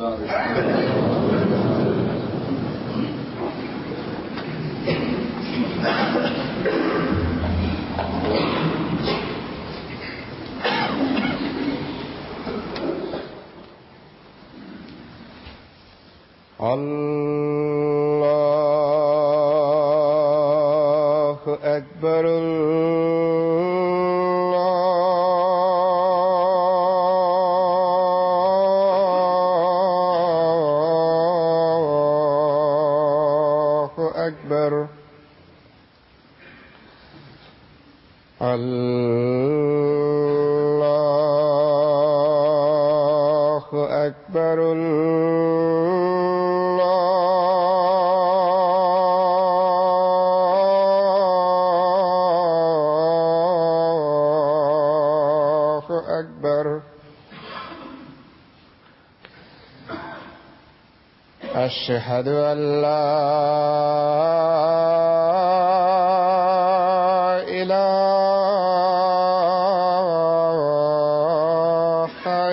الله أكبر الله أكبر الله أكبر أشهد أن لا إله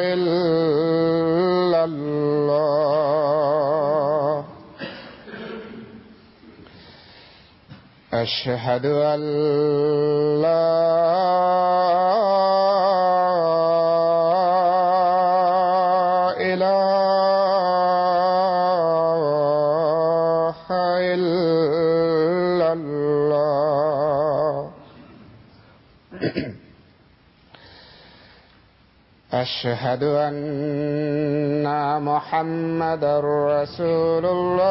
إلا الله أشهد أن لا أشهد أن محمدًا رسول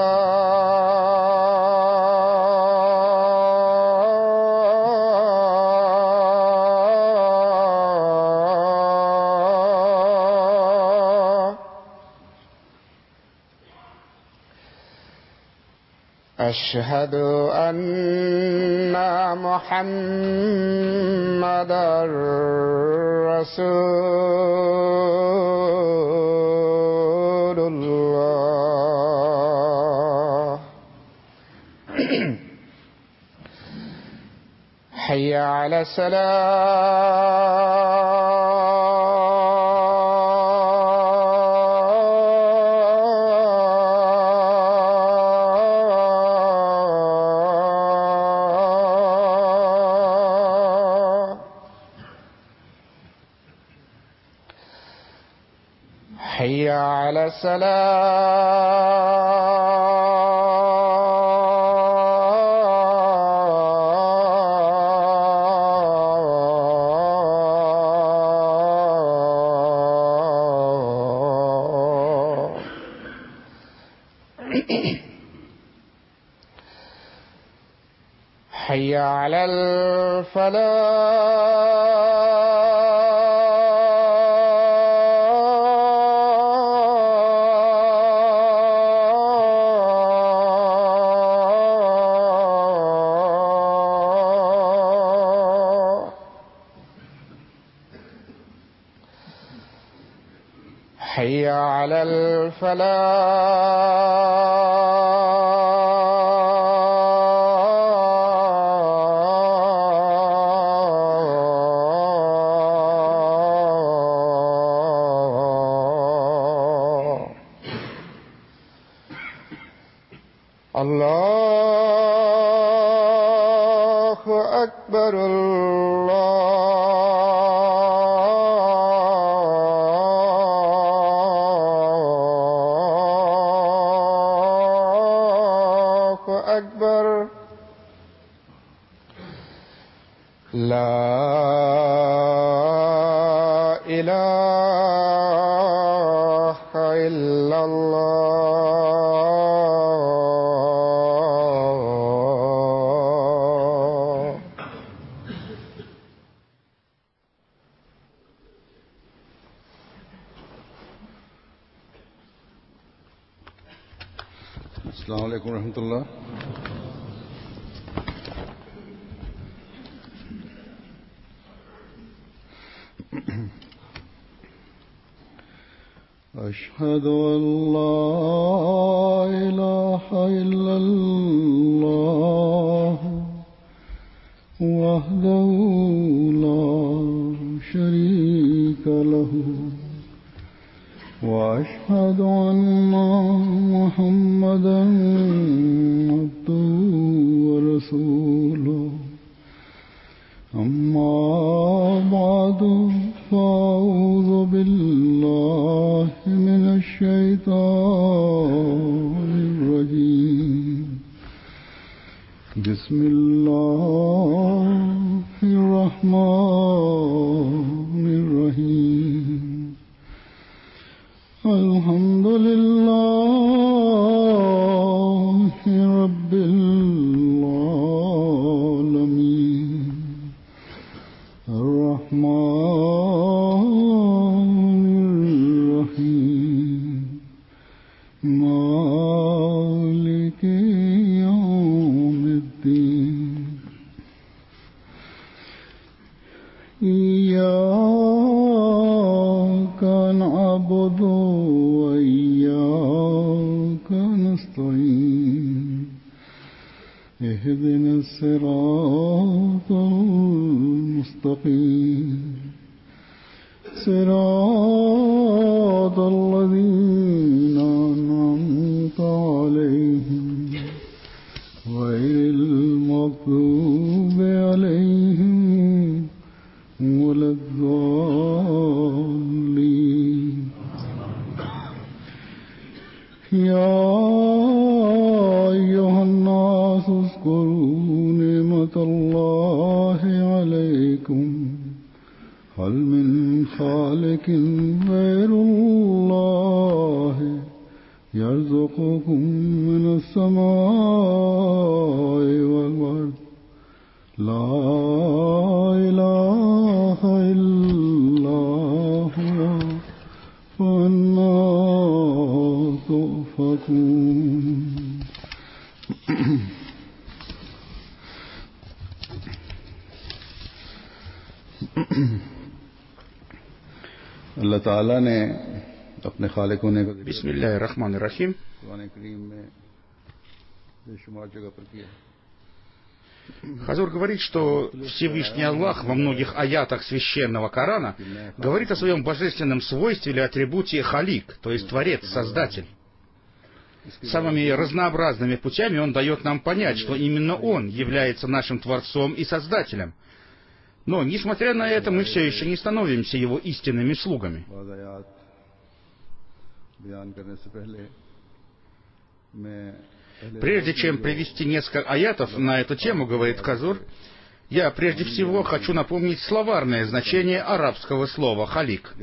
الله أشهد أن محمدًا رسول الله حي على حي على حي على حي على الله أكبر الله أكبر لا إله إلا الله. السلام عليكم ورحمة الله. أشهد أن لا إله إلا الله وحده لا شريك له وأشهد أن محمدا عبده ورسوله أما بعد فأعوذ بالله من الشيطان الرجيم بسم الله الرحمن الرحيم الحمد لله رب العالمين الرحمن الرحيم مالك يوم الدين إياك نعبد وإياك نستعين اهدنا الصراط المستقيم صراط الذين أنعمت عليهم غير المغضوب عليهم ولا الضالين يا أيها الناس اذكروا نعمة الله عليكم هل من خالق غير الله يرزقكم من السماء والأرض لا إله إلا هو فأنى تؤفكون अल्लाह ताला ने अपने खालिक होने का Бисмилляхир-рахманир-рахим. कुरान करीम में बेशुमार जगह पर किया है। Хазур говорит, что Всевышний Аллах во многих аятах священного Корана говорит о своем божественном свойстве или атрибуте халик, то есть Творец, Создатель. Самыми разнообразными путями Он дает нам понять, что именно Он является нашим Творцом и Создателем. Но, несмотря на это, мы все еще не становимся Его истинными слугами. Прежде чем привести несколько аятов на эту тему, говорит Хазур, я прежде всего хочу напомнить словарное значение арабского слова «халик».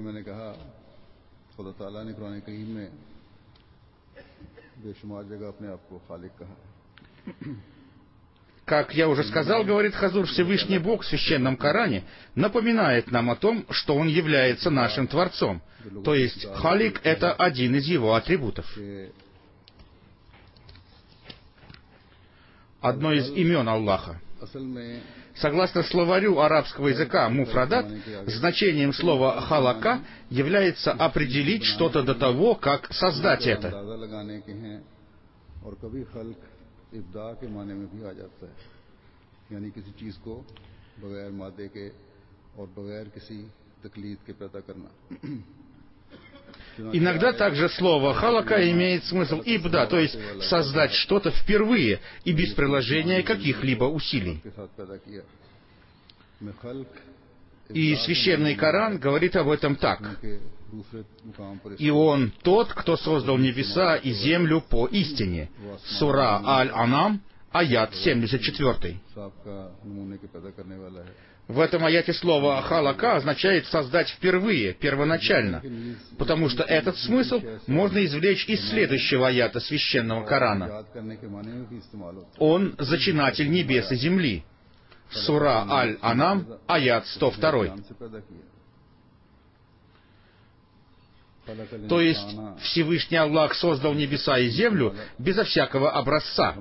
Как я уже сказал, говорит Хазур, Всевышний Бог в Священном Коране напоминает нам о том, что Он является нашим Творцом. То есть халик — это один из Его атрибутов. Одно из имен Аллаха. Согласно словарю арабского языка «муфрадат», значением слова «халака» является определить что-то до того, как создать это. Иногда также слово «халака» имеет смысл «ибда», то есть создать что-то впервые и без приложения каких-либо усилий. И Священный Коран говорит об этом так: «И Он тот, кто создал небеса и землю по истине». Сура Аль-Анам, аят 74. В этом аяте слово «халака» означает «создать впервые», первоначально, потому что этот смысл можно извлечь из следующего аята Священного Корана. Он — зачинатель небес и земли. Сура Аль-Анам, аят 102. То есть Всевышний Аллах создал небеса и землю безо всякого образца.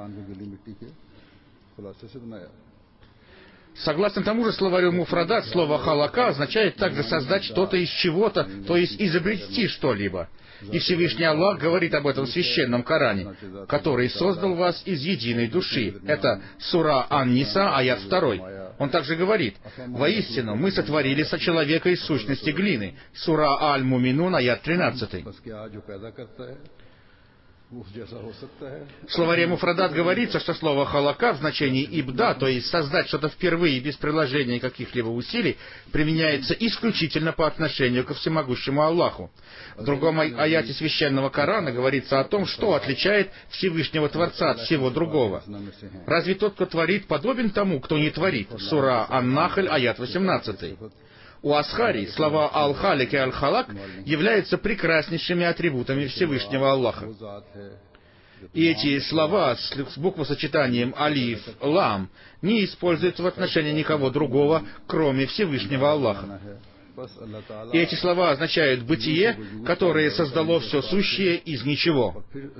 Согласно тому же словарю муфрадат, слово «халака» означает также создать что-то из чего-то, то есть изобрести что-либо. И Всевышний Аллах говорит об этом в Священном Коране, который создал вас из единой души. Это сура Ан-Ниса, аят 2. Он также говорит: «Воистину, мы сотворили сочеловека из сущности глины». Сура Аль-Муминун, аят 13. В словаре Муфрадат говорится, что слово «халака» в значении «ибда», то есть создать что-то впервые без приложения каких-либо усилий, применяется исключительно по отношению ко всемогущему Аллаху. В другом аяте священного Корана говорится о том, что отличает Всевышнего Творца от всего другого. Разве тот, кто творит, подобен тому, кто не творит? Сура Ан-Нахль, аят 18. У Асхари слова «Аль-Халик» и «Аль-Халак» являются прекраснейшими атрибутами Всевышнего Аллаха. И эти слова с буквосочетанием «Алиф», «Лам» не используются в отношении никого другого, кроме Всевышнего Аллаха. И эти слова означают «бытие», которое создало все сущее из ничего.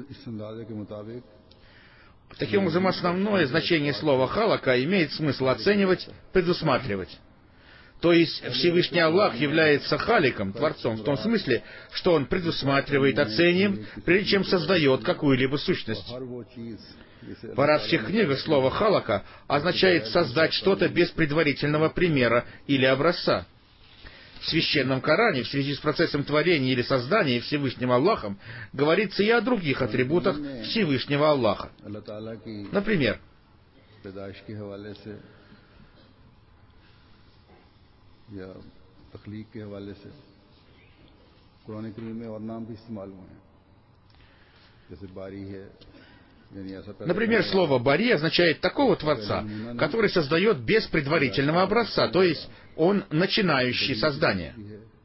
Таким образом, основное значение слова «халака» имеет смысл оценивать, предусматривать. То есть Всевышний Аллах является халиком, творцом, в том смысле, что Он предусматривает, оценивает, прежде чем создает какую-либо сущность. В арабских книгах слово «халака» означает создать что-то без предварительного примера или образца. В Священном Коране в связи с процессом творения или создания Всевышним Аллахом говорится и о других атрибутах Всевышнего Аллаха. Например, या तख्लीक के हवाले से कुरान करीम में और नाम भी इस्तेमाल हुए हैं जैसे बारी है। Например, слово «бари» означает такого Творца, который создает без предварительного образца, то есть он начинающий создание.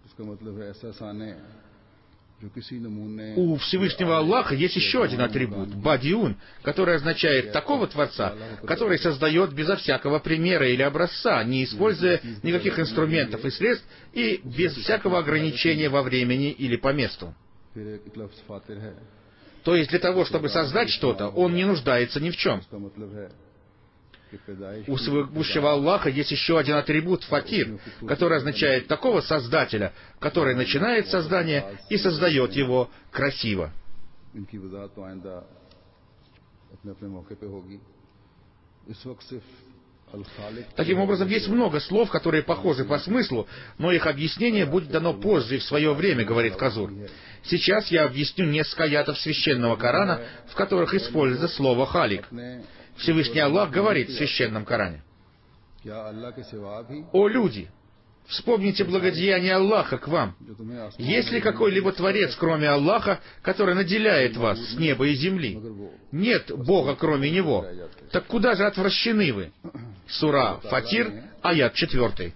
У Всевышнего Аллаха есть еще один атрибут — бадиун, который означает такого Творца, который создает безо всякого примера или образца, не используя никаких инструментов и средств и без всякого ограничения во времени или по месту. То есть для того, чтобы создать что-то, он не нуждается ни в чем. У всемогущего Аллаха есть еще один атрибут — фатир, который означает такого создателя, который начинает создание и создает его красиво. Таким образом, есть много слов, которые похожи по смыслу, но их объяснение будет дано позже и в свое время, говорит Хазур. Сейчас я объясню несколько аятов священного Корана, в которых используется слово «халик». Всевышний Аллах говорит в Священном Коране: «О люди, вспомните благодеяние Аллаха к вам. Есть ли какой-либо Творец, кроме Аллаха, который наделяет вас с неба и земли? Нет Бога, кроме Него. Так куда же отвращены вы?» Сура Фатир, аят 4.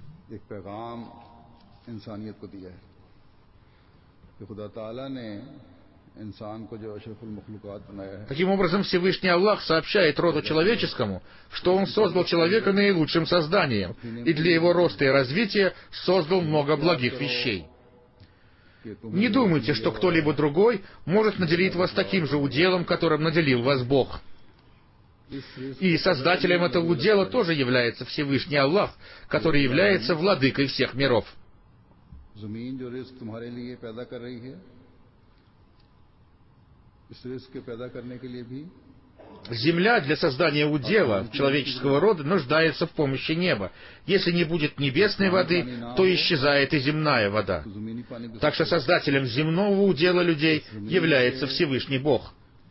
Таким образом, Всевышний Аллах сообщает роду человеческому, что Он создал человека наилучшим созданием, и для его роста и развития создал много благих вещей. Не думайте, что кто-либо другой может наделить вас таким же уделом, которым наделил вас Бог. И создателем этого удела тоже является Всевышний Аллах, который является владыкой всех миров. Земля для создания удела человеческого рода нуждается в помощи неба. Если не будет небесной воды, то исчезает и земная вода. Так что создателем земного удела людей является Всевышний Бог.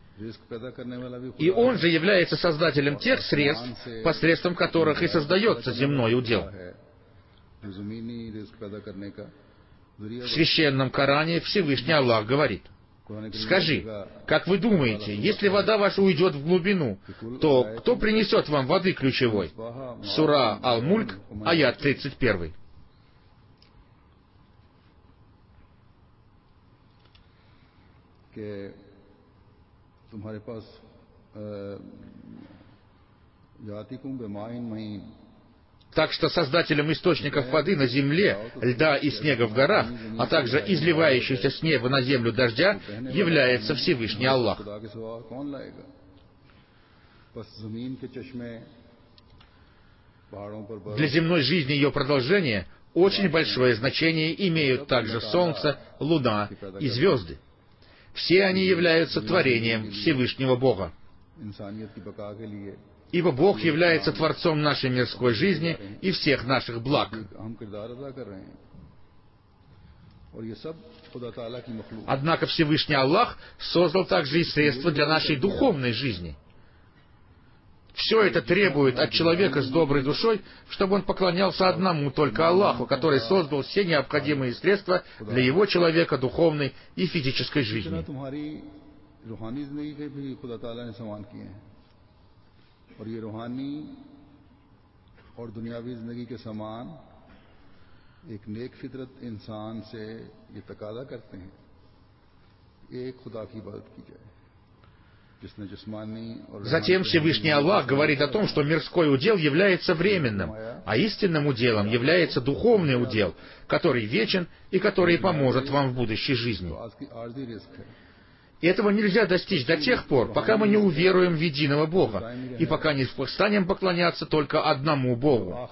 И Он же является создателем тех средств, посредством которых и создается земной удел. В Священном Коране Всевышний Аллах говорит: «Скажи, как вы думаете, если вода ваша уйдет в глубину, то кто принесет вам воды ключевой?» Сура Аль-Мульк, аят 31. Так что создателем источников воды на земле, льда и снега в горах, а также изливающегося с неба на землю дождя, является Всевышний Аллах. Для земной жизни и ее продолжения очень большое значение имеют также солнце, луна и звезды. Все они являются творением Всевышнего Бога. Ибо Бог является Творцом нашей мирской жизни и всех наших благ. और ये सब खुदा ताला की मखलूक। Однако Всевышний Аллах создал также и средства для нашей духовной жизни. Все это требует от человека с доброй душой, чтобы он поклонялся одному только Аллаху, который создал все необходимые средства для его человека духовной и физической жизни. तुम्हारी रूहानी जिंदगी के भी खुदा ताला ने सामान किए हैं और ये रूहानी और दुनियावी जिंदगी के सामान एक नेक फितरत इंसान से ये तकाजा करते हैं एक खुदा की इबादत की जाए। Затем Всевышний Аллах говорит о том, что мирской удел является временным, а истинным уделом является духовный удел, который вечен и который поможет вам в будущей жизни. И этого нельзя достичь до тех пор, пока мы не уверуем в единого Бога, и пока не станем поклоняться только одному Богу.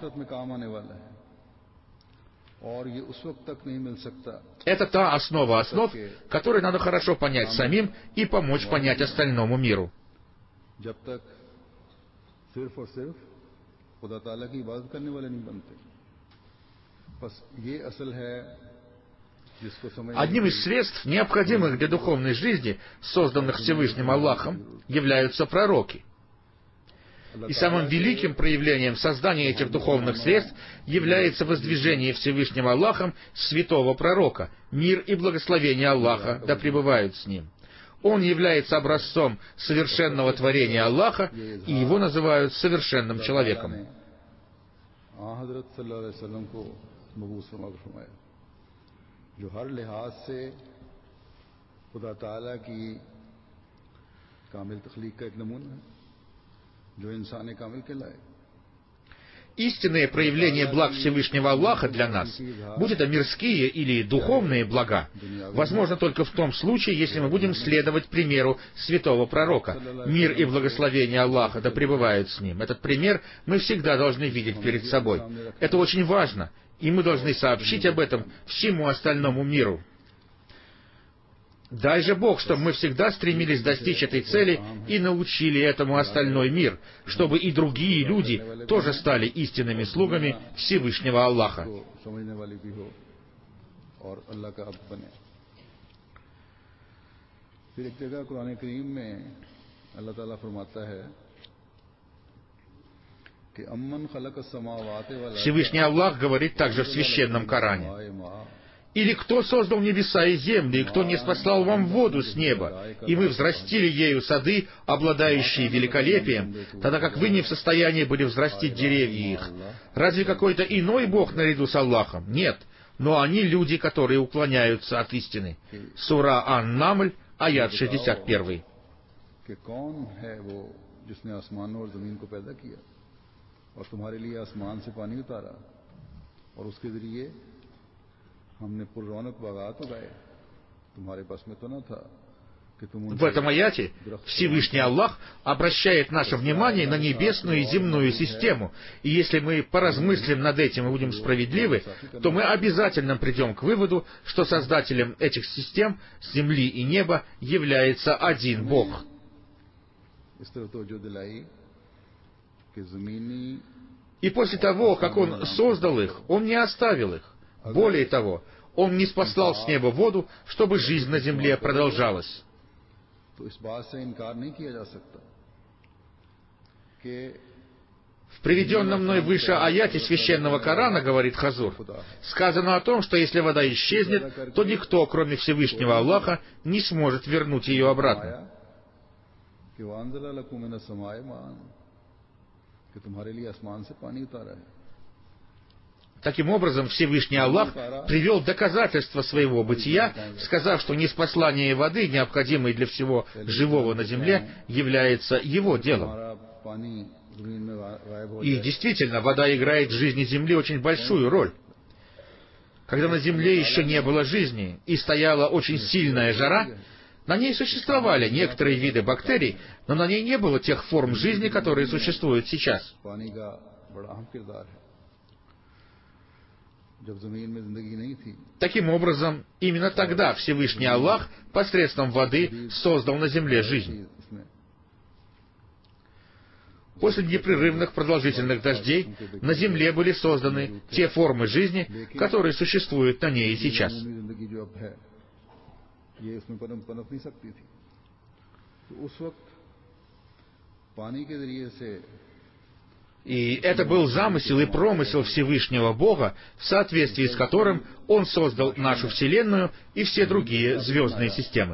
Это та основа основ, которую надо хорошо понять самим и помочь понять остальному миру. Одним из средств, необходимых для духовной жизни, созданных Всевышним Аллахом, являются пророки. И самым великим проявлением создания этих духовных средств является воздвижение Всевышним Аллахом святого пророка, мир и благословение Аллаха да пребывают с ним. Он является образцом совершенного творения Аллаха, и его называют совершенным человеком. Истинное проявление благ Всевышнего Аллаха для нас, будь это мирские или духовные блага, возможно только в том случае, если мы будем следовать примеру святого пророка. Мир и благословение Аллаха да пребывают с ним. Этот пример мы всегда должны видеть перед собой. Это очень важно, и мы должны сообщить об этом всему остальному миру. Дай же Бог, чтобы мы всегда стремились достичь этой цели и научили этому остальной мир, чтобы и другие люди тоже стали истинными слугами Всевышнего Аллаха. Всевышний Аллах говорит также в Священном Коране: «Или кто создал небеса и земли, и кто не спаслал вам воду с неба, и вы взрастили ею сады, обладающие великолепием, тогда как вы не в состоянии были взрастить деревья их? Разве какой-то иной Бог наряду с Аллахом? Нет, но они люди, которые уклоняются от истины». Сура Ан-Намль, аят 61. В этом аяте Всевышний Аллах обращает наше внимание на небесную и земную систему, и если мы поразмыслим над этим и будем справедливы, то мы обязательно придем к выводу, что создателем этих систем, земли и неба, является один Бог. И после того, как Он создал их, Он не оставил их. Более того, Он не спаслал с неба воду, чтобы жизнь на земле продолжалась. В приведенном мной выше аяте Священного Корана, говорит Хазур, сказано о том, что если вода исчезнет, то никто, кроме Всевышнего Аллаха, не сможет вернуть ее обратно. Таким образом, Всевышний Аллах привел доказательства своего бытия, сказав, что ниспослание воды, необходимой для всего живого на земле, является его делом. И действительно, вода играет в жизни Земли очень большую роль. Когда на Земле еще не было жизни и стояла очень сильная жара, на ней существовали некоторые виды бактерий, но на ней не было тех форм жизни, которые существуют сейчас. Таким образом, именно тогда Всевышний Аллах посредством воды создал на земле жизнь. После непрерывных продолжительных дождей на земле были созданы те формы жизни, которые существуют на ней и сейчас. И это был замысел и промысел Всевышнего Бога, в соответствии с которым Он создал нашу Вселенную и все другие звездные системы.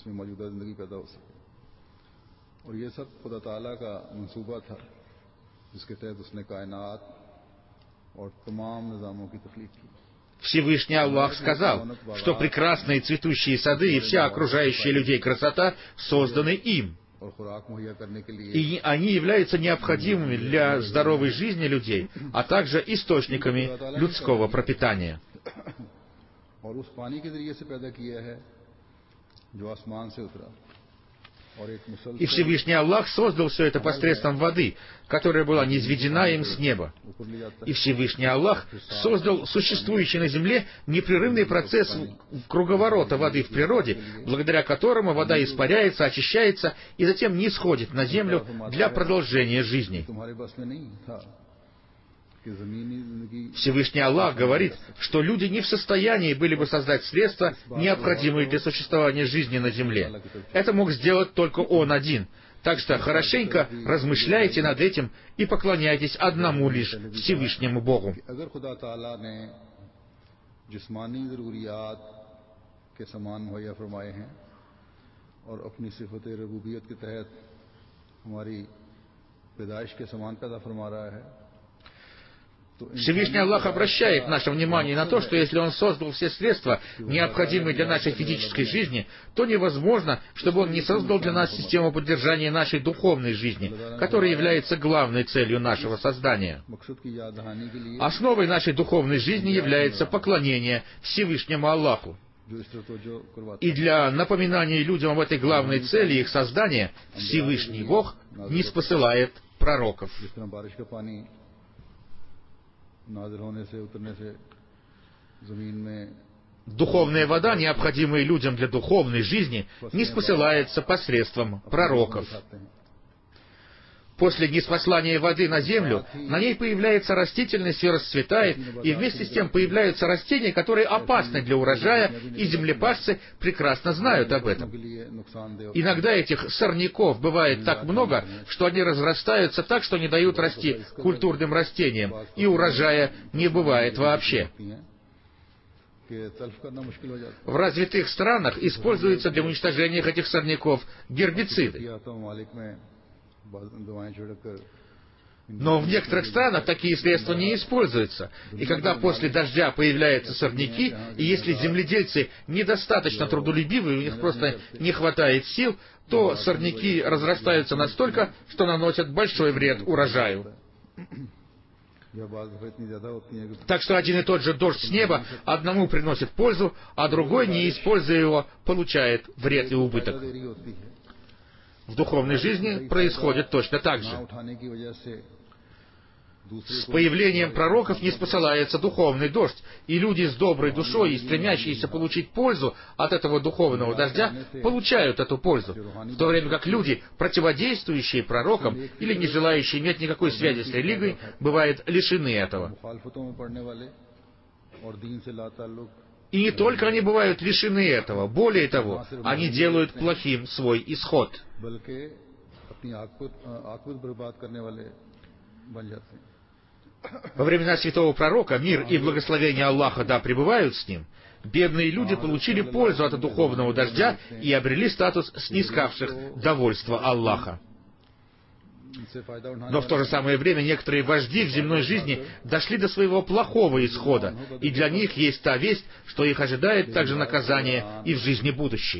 Всевышний Аллах сказал, что прекрасные цветущие сады и вся окружающая людей красота созданы им. И они являются необходимыми для здоровой жизни людей, а также источниками людского пропитания. И Всевышний Аллах создал все это посредством воды, которая была низведена им с неба. И Всевышний Аллах создал существующий на земле непрерывный процесс круговорота воды в природе, благодаря которому вода испаряется, очищается и затем нисходит на землю для продолжения жизни. Всевышний Аллах говорит, что люди не в состоянии были бы создать средства, необходимые для существования жизни на земле. Это мог сделать только Он один. Так что хорошенько размышляйте над этим и поклоняйтесь одному лишь Всевышнему Богу. Всевышний Аллах обращает наше внимание на то, что если Он создал все средства, необходимые для нашей физической жизни, то невозможно, чтобы Он не создал для нас систему поддержания нашей духовной жизни, которая является главной целью нашего создания. Основой нашей духовной жизни является поклонение Всевышнему Аллаху. И для напоминания людям об этой главной цели их создания Всевышний Бог ниспосылает пророков. Духовная вода, необходимая людям для духовной жизни, ниспосылается посредством пророков. После ниспослания воды на землю, на ней появляется растительность и расцветает, и вместе с тем появляются растения, которые опасны для урожая, и землепашцы прекрасно знают об этом. Иногда этих сорняков бывает так много, что они разрастаются так, что не дают расти культурным растениям, и урожая не бывает вообще. В развитых странах используются для уничтожения этих сорняков гербициды. Но в некоторых странах такие средства не используются. И когда после дождя появляются сорняки, и если земледельцы недостаточно трудолюбивы, у них просто не хватает сил, то сорняки разрастаются настолько, что наносят большой вред урожаю. Так что один и тот же дождь с неба одному приносит пользу, а другой, не используя его, получает вред и убыток. В духовной жизни происходит точно так же. С появлением пророков ниспосылается духовный дождь, и люди с доброй душой и стремящиеся получить пользу от этого духовного дождя получают эту пользу, в то время как люди, противодействующие пророкам или не желающие иметь никакой связи с религией, бывают лишены этого. И не только они бывают лишены этого, более того, они делают плохим свой исход. Во времена святого пророка, мир и благословение Аллаха да пребывают с ним, бедные люди получили пользу от духовного дождя и обрели статус снискавших довольство Аллаха. Но в то же самое время некоторые вожди в земной жизни дошли до своего плохого исхода, и для них есть та весть, что их ожидает также наказание и в жизни будущей.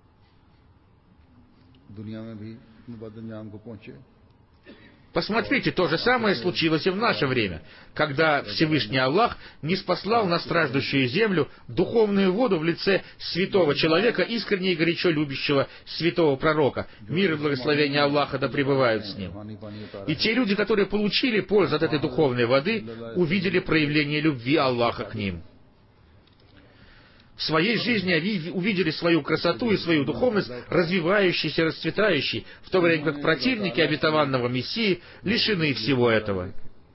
Посмотрите, то же самое случилось и в наше время, когда Всевышний Аллах ниспослал на страждущую землю духовную воду в лице святого человека, искренне и горячо любящего святого пророка. Мир и благословение Аллаха да пребывают с ним. И те люди, которые получили пользу от этой духовной воды, увидели проявление любви Аллаха к ним. В своей жизни они увидели свою красоту и свою духовность, развивающейся, расцветающей, в то время как противники обетованного Мессии лишены всего этого.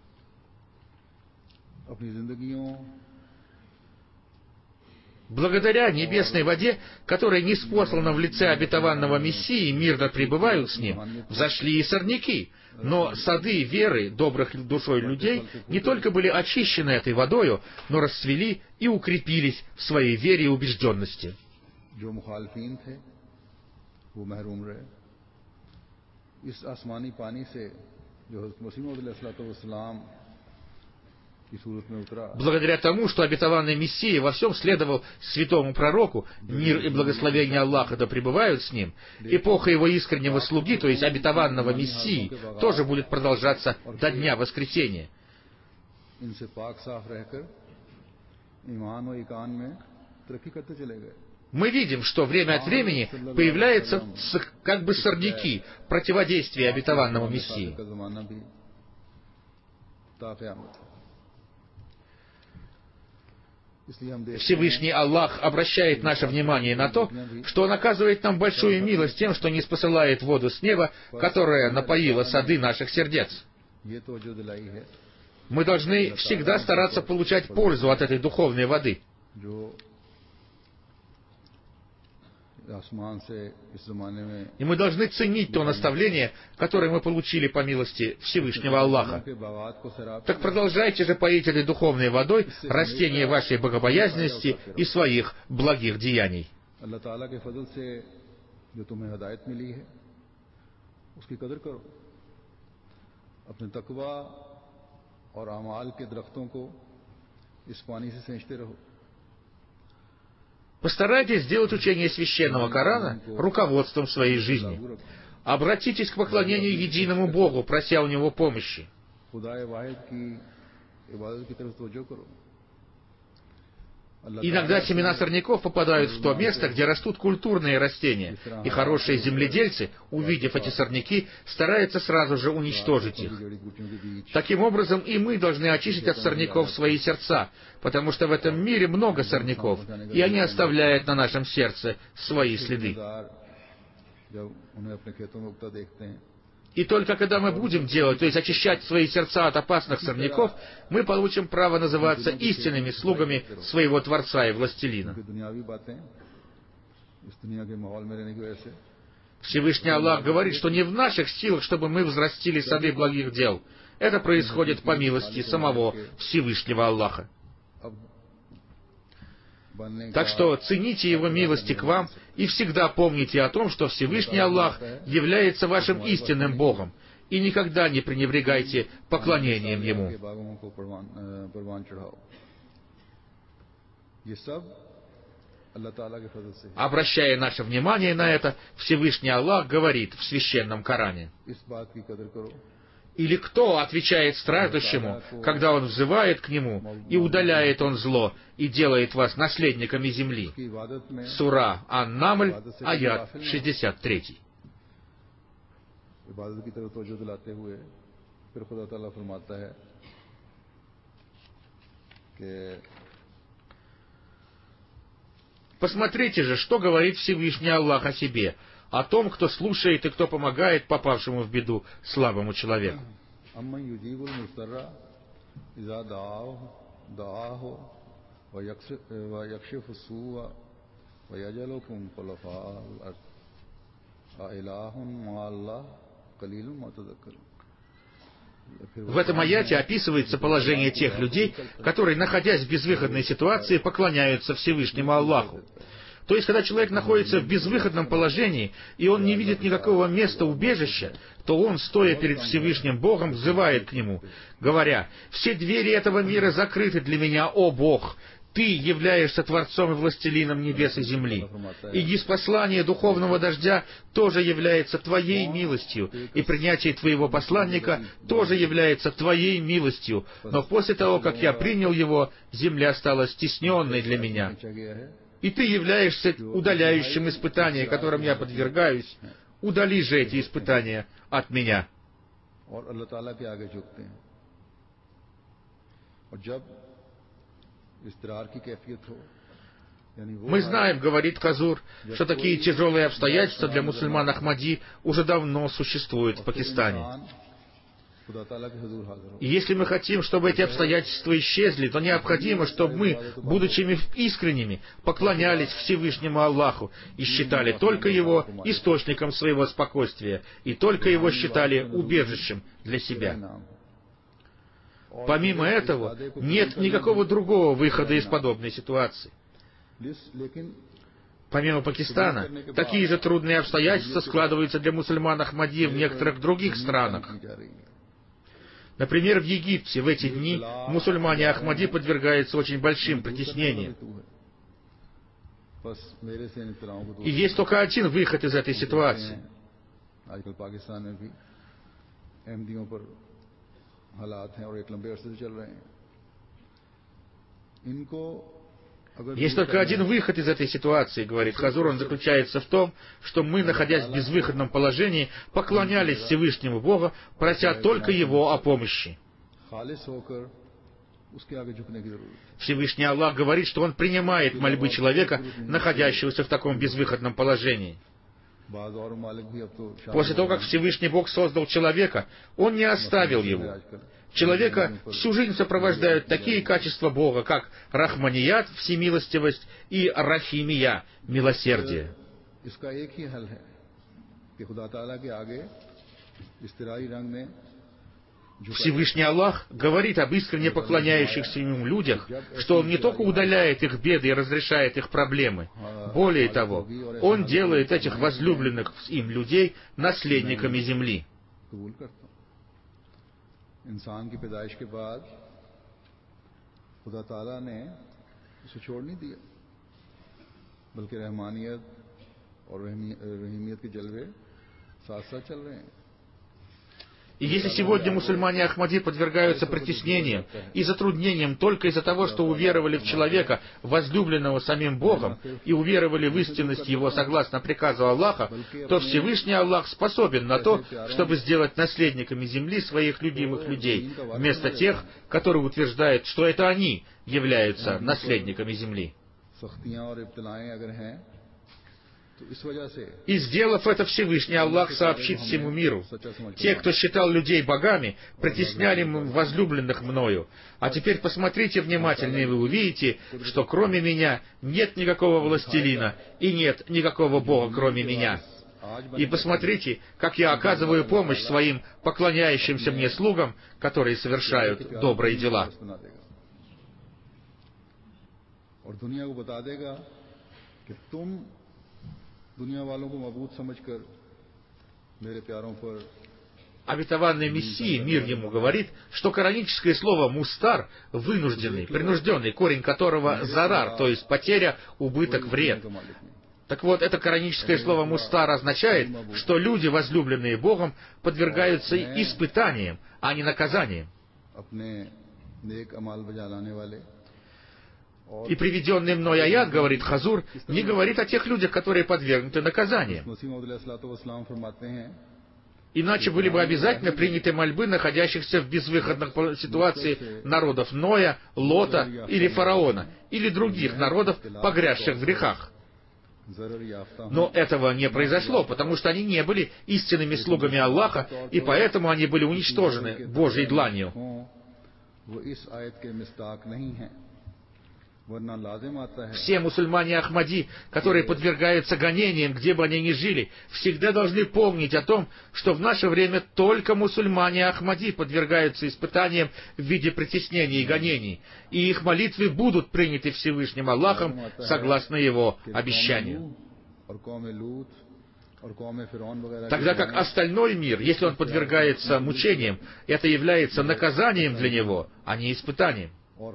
Благодаря небесной воде, которая ниспослана в лице обетованного Мессии, мирно пребывают с ним, взошли и сорняки. Но сады веры, добрых душой людей, не только были очищены этой водою, но расцвели и укрепились в своей вере и убежденности. Благодаря тому, что обетованный Мессия во всем следовал святому пророку, мир и благословение Аллаха да пребывают с ним, эпоха его искреннего слуги, то есть обетованного Мессии, тоже будет продолжаться до дня воскресения. Мы видим, что время от времени появляются как бы сорняки противодействия обетованному Мессии. Всевышний Аллах обращает наше внимание на то, что Он оказывает нам большую милость тем, что ниспосылает воду с неба, которая напоила сады наших сердец. Мы должны всегда стараться получать пользу от этой духовной воды. И мы должны ценить то наставление, которое мы получили по милости Всевышнего Аллаха. Так продолжайте же поить этой духовной водой растения вашей богобоязненности и своих благих деяний. Постарайтесь сделать учение священного Корана руководством своей жизни. Обратитесь к поклонению единому Богу, прося у Него помощи. Иногда семена сорняков попадают в то место, где растут культурные растения, и хорошие земледельцы, увидев эти сорняки, стараются сразу же уничтожить их. Таким образом, и мы должны очистить от сорняков свои сердца, потому что в этом мире много сорняков, и они оставляют на нашем сердце свои следы. И только когда мы будем делать, то есть очищать свои сердца от опасных сорняков, мы получим право называться истинными слугами своего Творца и Властелина. Всевышний Аллах говорит, что не в наших силах, чтобы мы взрастили сады благих дел. Это происходит по милости самого Всевышнего Аллаха. Так что цените Его милости к вам и всегда помните о том, что Всевышний Аллах является вашим истинным Богом, и никогда не пренебрегайте поклонением Ему. Обращая наше внимание на это, Всевышний Аллах говорит в Священном Коране: «Или кто отвечает страждущему, когда он взывает к нему, и удаляет он зло, и делает вас наследниками земли?» Сура Ан-Намль, аят 63. Посмотрите же, что говорит Всевышний Аллах о себе, о том, кто слушает и кто помогает попавшему в беду слабому человеку. В этом аяте описывается положение тех людей, которые, находясь в безвыходной ситуации, поклоняются Всевышнему Аллаху. То есть, когда человек находится в безвыходном положении, и он не видит никакого места убежища, то он, стоя перед Всевышним Богом, взывает к Нему, говоря: «Все двери этого мира закрыты для меня, о Бог! Ты являешься Творцом и Властелином небес и земли. И ниспослание духовного дождя тоже является Твоей милостью, и принятие Твоего посланника тоже является Твоей милостью. Но после того, как я принял его, земля стала стесненной для меня. И Ты являешься удаляющим испытания, которым я подвергаюсь. Удали же эти испытания от меня». Мы знаем, говорит Хазур, что такие тяжелые обстоятельства для мусульман Ахмади уже давно существуют в Пакистане. И если мы хотим, чтобы эти обстоятельства исчезли, то необходимо, чтобы мы, будучи искренними, поклонялись Всевышнему Аллаху и считали только Его источником своего спокойствия, и только Его считали убежищем для себя. Помимо этого, нет никакого другого выхода из подобной ситуации. Помимо Пакистана, такие же трудные обстоятельства складываются для мусульман Ахмади в некоторых других странах. Например, в Египте в эти дни мусульмане Ахмади подвергаются очень большим притеснениям. И есть только один выход из этой ситуации. Есть только один выход из этой ситуации, говорит Хазур, он заключается в том, что мы, находясь в безвыходном положении, поклонялись Всевышнему Богу, прося только Его о помощи. Всевышний Аллах говорит, что Он принимает мольбы человека, находящегося в таком безвыходном положении. После того, как Всевышний Бог создал человека, Он не оставил его. Человека всю жизнь сопровождают такие качества Бога, как Рахманият, всемилостивость, и Рахимия, милосердие. Всевышний Аллах говорит об искренне поклоняющихся Ему людях, что Он не только удаляет их беды и разрешает их проблемы. Более того, Он делает этих возлюбленных им людей наследниками земли. इंसान की पैदाइश के बाद खुदा ताला ने उसे छोड़ नहीं दिया, बल्कि रहमानियत और रहीमियत के जलवे साथ साथ चल रहे हैं. И если сегодня мусульмане Ахмади подвергаются притеснениям и затруднениям только из-за того, что уверовали в человека, возлюбленного самим Богом, и уверовали в истинность Его согласно приказу Аллаха, то Всевышний Аллах способен на то, чтобы сделать наследниками земли своих любимых людей, вместо тех, которые утверждают, что это они являются наследниками земли. И сделав это, Всевышний Аллах сообщит всему миру: те, кто считал людей богами, притесняли возлюбленных мною. А теперь посмотрите внимательно, и вы увидите, что кроме меня нет никакого властелина, и нет никакого Бога, кроме меня. И посмотрите, как я оказываю помощь своим поклоняющимся мне слугам, которые совершают добрые дела. Обетованный Мессия, мир ему, говорит, что кораническое слово «мустар» — вынужденный, принужденный, корень которого «зарар», то есть потеря, убыток, вред. Так вот, это кораническое слово «мустар» означает, что люди, возлюбленные Богом, подвергаются испытаниям, а не наказаниям. И приведенный мной аят, говорит Хазур, не говорит о тех людях, которые подвергнуты наказаниям. Иначе были бы обязательно приняты мольбы находящихся в безвыходной ситуации народов Ноя, Лота или Фараона, или других народов, погрязших в грехах. Но этого не произошло, потому что они не были истинными слугами Аллаха, и поэтому они были уничтожены Божьей дланью. Все мусульмане Ахмади, которые подвергаются гонениям, где бы они ни жили, всегда должны помнить о том, что в наше время только мусульмане Ахмади подвергаются испытаниям в виде притеснений и гонений, и их молитвы будут приняты Всевышним Аллахом согласно Его обещанию. Тогда как остальной мир, если он подвергается мучениям, это является наказанием для него, а не испытанием.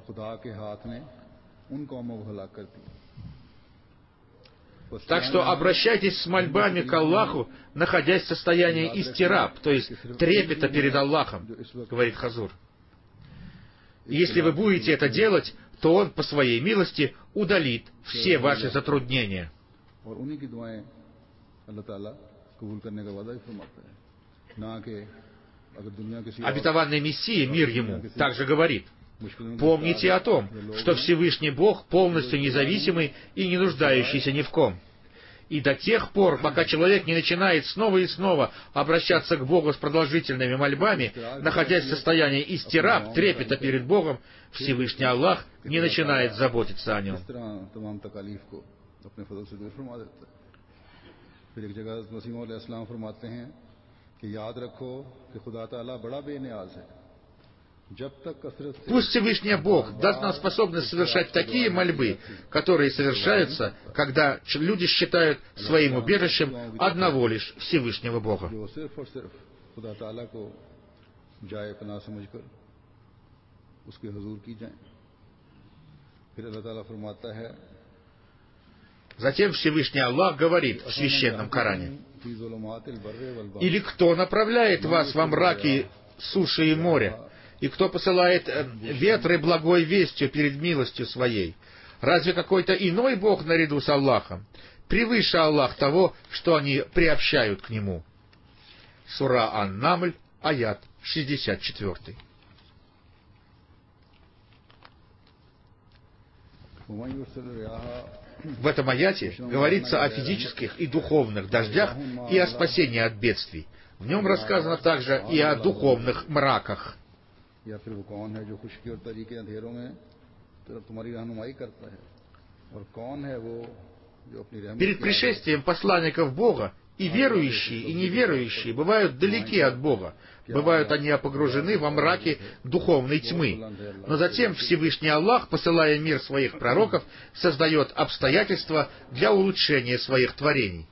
Так что обращайтесь с мольбами к Аллаху, находясь в состоянии истираб, то есть трепета перед Аллахом, говорит Хазур. И если вы будете это делать, то Он по своей милости удалит все ваши затруднения. Обетованный Мессия, мир ему, также говорит: Помните о том, что Всевышний Бог полностью независимый и не нуждающийся ни в ком. И до тех пор, пока человек не начинает снова и снова обращаться к Богу с продолжительными мольбами, находясь в состоянии истираб, трепета перед Богом, Всевышний Аллах не начинает заботиться о нем. Пусть Всевышний Бог даст нам способность совершать такие мольбы, которые совершаются, когда люди считают своим убежищем одного лишь Всевышнего Бога. Затем Всевышний Аллах говорит в Священном Коране: «Или кто направляет вас во мраки суши и моря, и кто посылает ветры благой вестью перед милостью своей? Разве какой-то иной Бог наряду с Аллахом? Превыше Аллах того, что они приобщают к Нему». Сура Ан-Намль, аят 64. В этом аяте говорится о физических и духовных дождях и о спасении от бедствий. В нем рассказано также и о духовных мраках. Перед пришествием посланников Бога и верующие, и неверующие бывают далеки от Бога. Бывают они погружены во мраки духовной тьмы. Но затем Всевышний Аллах, посылая мир своих пророков, создает обстоятельства для улучшения своих творений.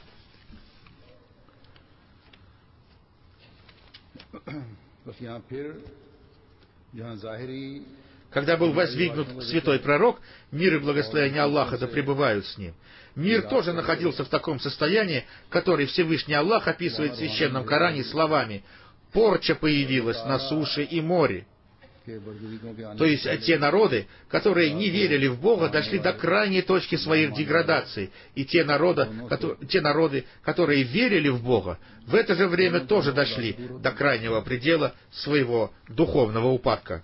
Когда был воздвигнут святой пророк, мир и благословение Аллаха да пребывают с ним, мир тоже находился в таком состоянии, который Всевышний Аллах описывает в Священном Коране словами: «Порча появилась на суше и море». То есть те народы, которые не верили в Бога, дошли до крайней точки своих деградаций. И те народы, которые верили в Бога, в это же время тоже дошли до крайнего предела своего духовного упадка.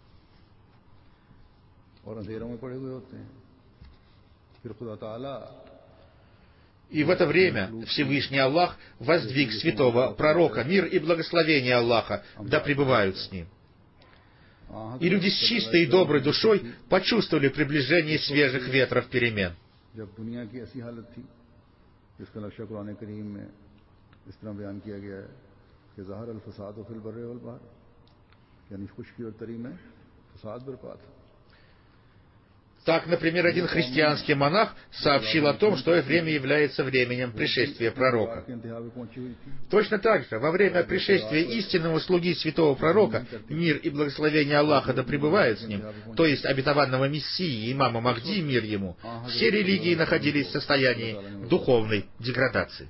И в это время Всевышний Аллах воздвиг святого пророка, мир и благословение Аллаха да пребывают с ним. И люди с чистой и доброй душой почувствовали приближение свежих ветров перемен. Так, например, один христианский монах сообщил о том, что это время является временем пришествия пророка. Точно так же, во время пришествия истинного слуги святого пророка, мир и благословение Аллаха да пребывают с ним, то есть обетованного Мессии, имама Махди, мир ему, все религии находились в состоянии духовной деградации.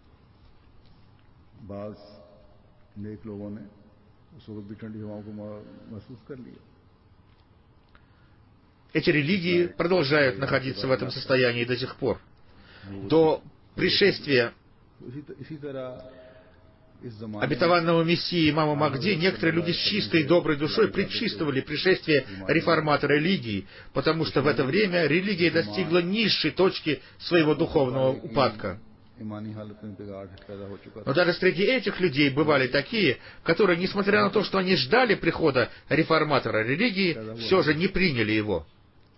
Эти религии продолжают находиться в этом состоянии до сих пор. До пришествия обетованного Мессии имама Махди некоторые люди с чистой и доброй душой предчувствовали пришествие реформатора религии, потому что в это время религия достигла низшей точки своего духовного упадка. Но даже среди этих людей бывали такие, которые, несмотря на то, что они ждали прихода реформатора религии, все же не приняли его.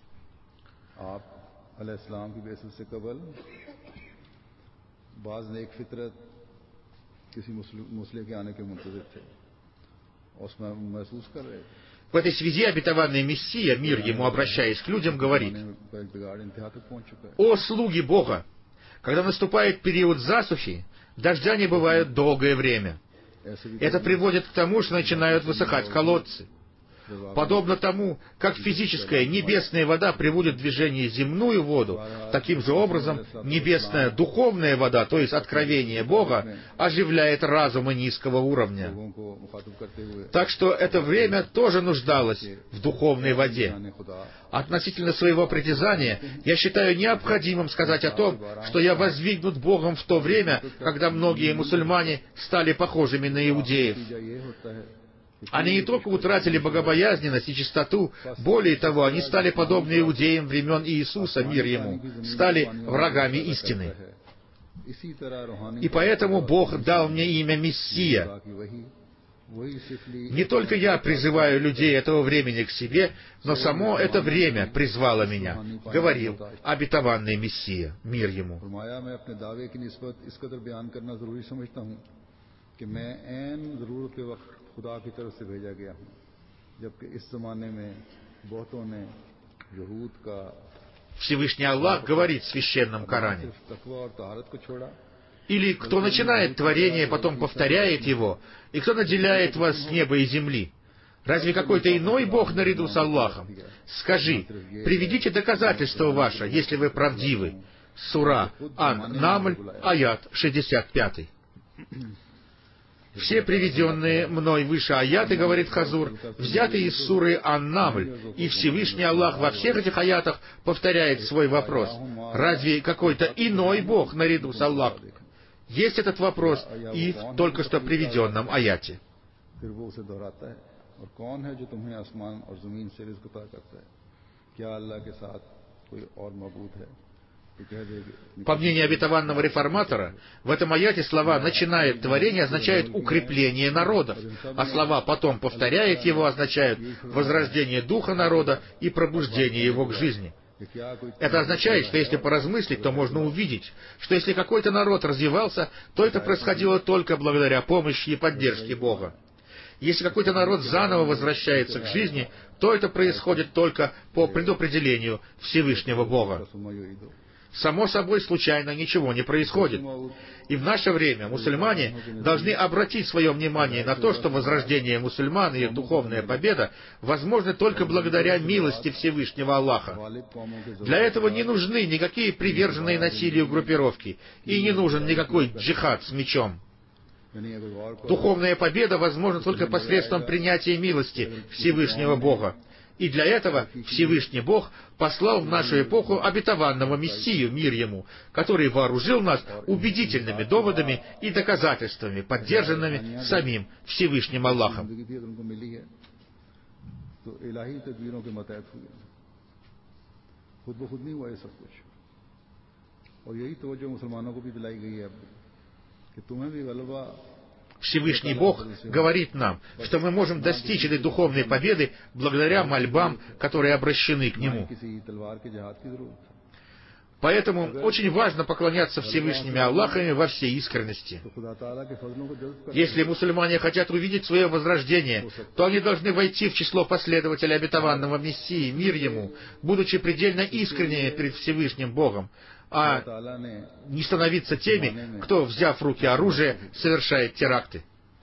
В этой связи обетованный Мессия, мир ему, обращаясь к людям, говорит: «О слуги Бога! Когда наступает период засухи, дождя не бывает долгое время. Это приводит к тому, что начинают высыхать колодцы. Подобно тому, как физическая небесная вода приводит в движение земную воду, таким же образом небесная духовная вода, то есть откровение Бога, оживляет разумы низкого уровня. Так что это время тоже нуждалось в духовной воде. Относительно своего притязания, я считаю необходимым сказать о том, что я воздвигнут Богом в то время, когда многие мусульмане стали похожими на иудеев. Они не только утратили богобоязненность и чистоту, более того, они стали подобны иудеям времен Иисуса, мир ему, стали врагами истины. И поэтому Бог дал мне имя Мессия. Не только я призываю людей этого времени к себе, но само это время призвало меня, говорил обетованный Мессия, мир ему. Всевышний Аллах говорит в Священном Коране: или кто начинает творение, потом повторяет его, и кто наделяет вас с неба и земли? Разве какой-то иной Бог наряду с Аллахом? Скажи, приведите доказательство ваше, если вы правдивы. Сура Ан-Намль, аят 65. Все приведенные мной выше аяты, говорит Хазур, взяты из суры Ан-Намль, и Всевышний Аллах во всех этих аятах повторяет свой вопрос. Разве какой-то иной Бог наряду с Аллахом? Есть этот вопрос и в только что приведенном аяте. По мнению обетованного реформатора, в этом аяте слова «начинает творение» означают укрепление народов, а слова «потом повторяет его» означают возрождение духа народа и пробуждение его к жизни. Это означает, что если поразмыслить, то можно увидеть, что если какой-то народ развивался, то это происходило только благодаря помощи и поддержке Бога. Если какой-то народ заново возвращается к жизни, то это происходит только по предопределению Всевышнего Бога. Само собой, случайно ничего не происходит. И в наше время мусульмане должны обратить свое внимание на то, что возрождение мусульман и их духовная победа возможны только благодаря милости Всевышнего Аллаха. Для этого не нужны никакие приверженные насилию группировки, и не нужен никакой джихад с мечом. Духовная победа возможна только посредством принятия милости Всевышнего Бога. И для этого Всевышний Бог послал в нашу эпоху обетованного Мессию, мир ему, который вооружил нас убедительными доводами и доказательствами, поддержанными самим Всевышним Аллахом. Всевышний Бог говорит нам, что мы можем достичь этой духовной победы благодаря мольбам, которые обращены к Нему. Поэтому очень важно поклоняться Всевышними Аллахами во всей искренности. Если мусульмане хотят увидеть свое возрождение, то они должны войти в число последователей обетованного Мессии, мир ему, будучи предельно искренними перед Всевышним Богом, а не становиться теми, кто, взяв в руки оружие, совершает теракты.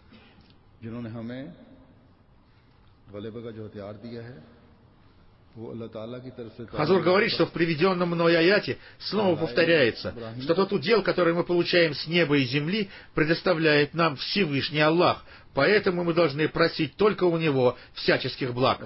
Хазур говорит, что в приведенном мной аяте снова повторяется, что тот удел, который мы получаем с неба и земли, предоставляет нам Всевышний Аллах, поэтому мы должны просить только у Него всяческих благ.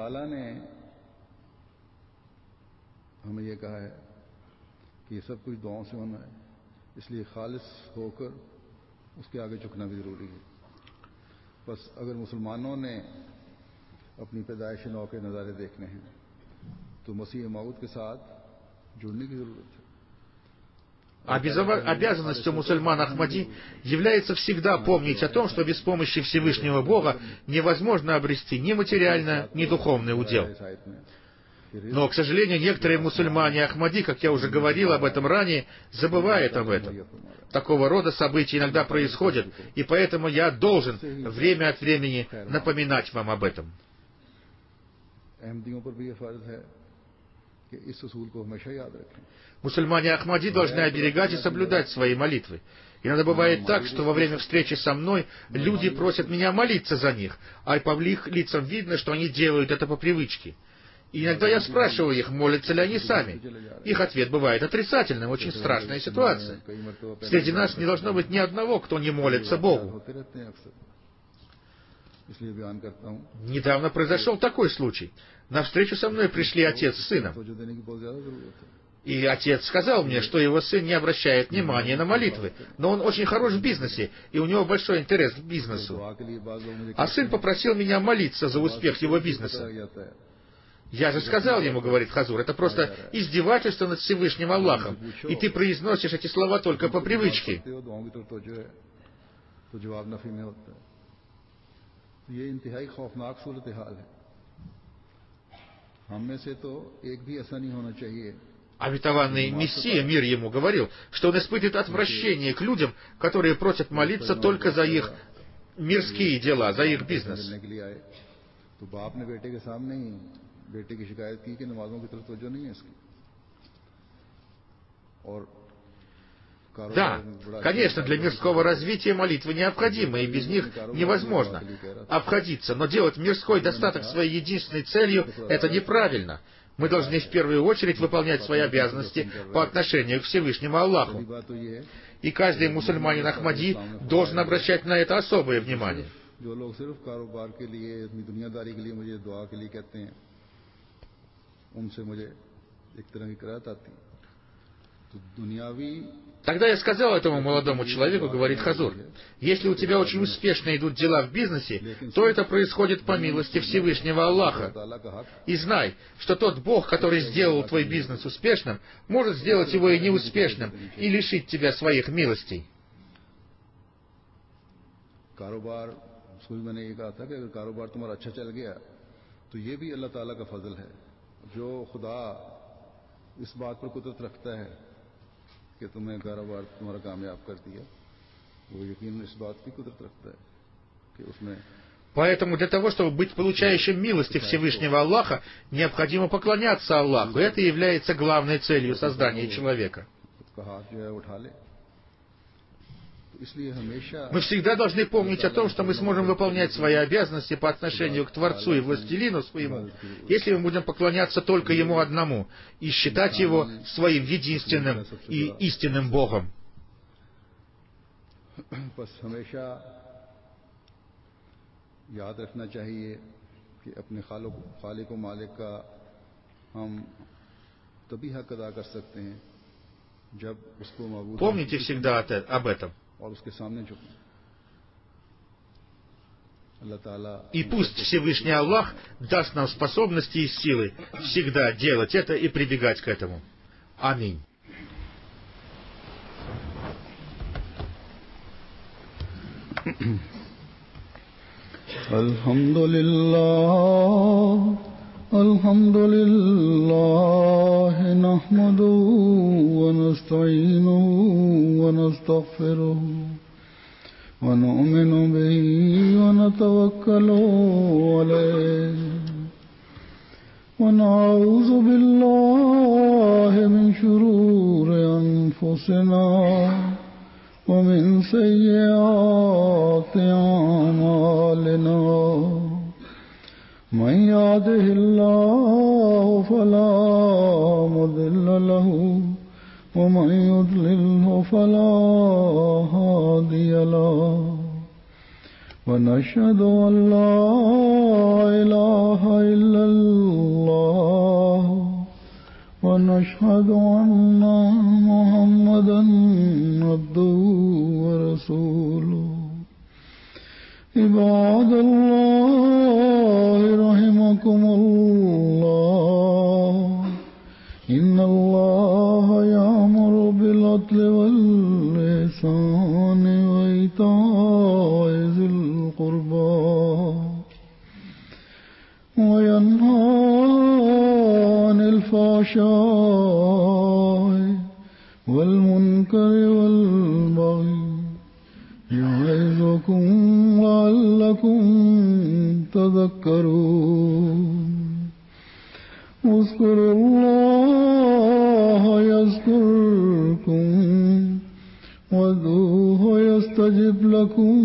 ये सब कुछ दुआओं से होना है, इसलिए खालिस होकर उसके आगे झुकना भी जरूरी है। बस अगर मुसलमानों ने अपनी पैदाइश नौ के नज़ारे देखने हैं तो मसीह मौत के साथ जुड़ने की जरूरत है। Обязанностью мусульман Ахмади является всегда помнить о том, что без помощи Всевышнего Бога невозможно обрести ни материальное, ни духовный удел. Но, к сожалению, некоторые мусульмане Ахмади, как я уже говорил об этом ранее, забывают об этом. Такого рода события иногда происходят, и поэтому я должен время от времени напоминать вам об этом. Мусульмане Ахмади должны оберегать и соблюдать свои молитвы. Иногда бывает так, что во время встречи со мной люди просят меня молиться за них, а по их лицам видно, что они делают это по привычке. И иногда я спрашиваю их, молятся ли они сами. Их ответ бывает отрицательным, очень страшная ситуация. Среди нас не должно быть ни одного, кто не молится Богу. Недавно произошел такой случай. На встречу со мной пришли отец с сыном. И отец сказал мне, что его сын не обращает внимания на молитвы, но он очень хорош в бизнесе, и у него большой интерес к бизнесу. А сын попросил меня молиться за успех его бизнеса. Я же сказал ему, говорит Хазур, это просто издевательство над Всевышним Аллахом, и ты произносишь эти слова только по привычке. Обетованный Мессия, мир ему, говорил, что он испытывает отвращение к людям, которые просят молиться только за их мирские дела, за их бизнес. Да, конечно, для мирского развития молитвы необходимы, и без них невозможно обходиться, но делать мирской достаток своей единственной целью — это неправильно. Мы должны в первую очередь выполнять свои обязанности по отношению к Всевышнему Аллаху. И каждый мусульманин Ахмади должен обращать на это особое внимание. Тогда я сказал этому молодому человеку, говорит Хазур, если у тебя очень успешно идут дела в бизнесе, то это происходит по милости Всевышнего Аллаха. И знай, что тот Бог, который сделал твой бизнес успешным, может сделать его и неуспешным, и лишить тебя своих милостей. कि तुम्हें कारोबार तुम्हारा कामयाब कर दिया, वो यकीन इस बात की कुदरत रखता है कि उसमें. Поэтому для того, чтобы быть получающим милости Всевышнего Аллаха, необходимо поклоняться Аллаху. Это является главной целью создания человека. Мы всегда должны помнить о том, что мы сможем выполнять свои обязанности по отношению к Творцу и Властелину своему, если мы будем поклоняться только Ему одному и считать Его своим единственным и истинным Богом. Помните всегда об этом. И пусть Всевышний Аллах даст нам способности и силы всегда делать это и прибегать к этому. Аминь. Alhamdulillah, nahmaduhu wa nasta'inuhu wa nastaghfiruhu wa nu'minu bihi wa natawakkalu alayhi wa na'udhu billahi min shururi anfusina wa min sayyiati a'malina. من يهده الله فلا مضل له ومن يضلله فلا هادي له ونشهد أن لا إله إلا الله ونشهد أن محمدا عبده ورسوله. عباد الله رحمكم الله إن الله يأمر بالعدل والإحسان وإيتاء ذي القربى وينهى عن الفحشاء والمنكر والبغي يعظكم لعلكم تذكرون. اذكروا الله يذكركم وادعوه يستجب لكم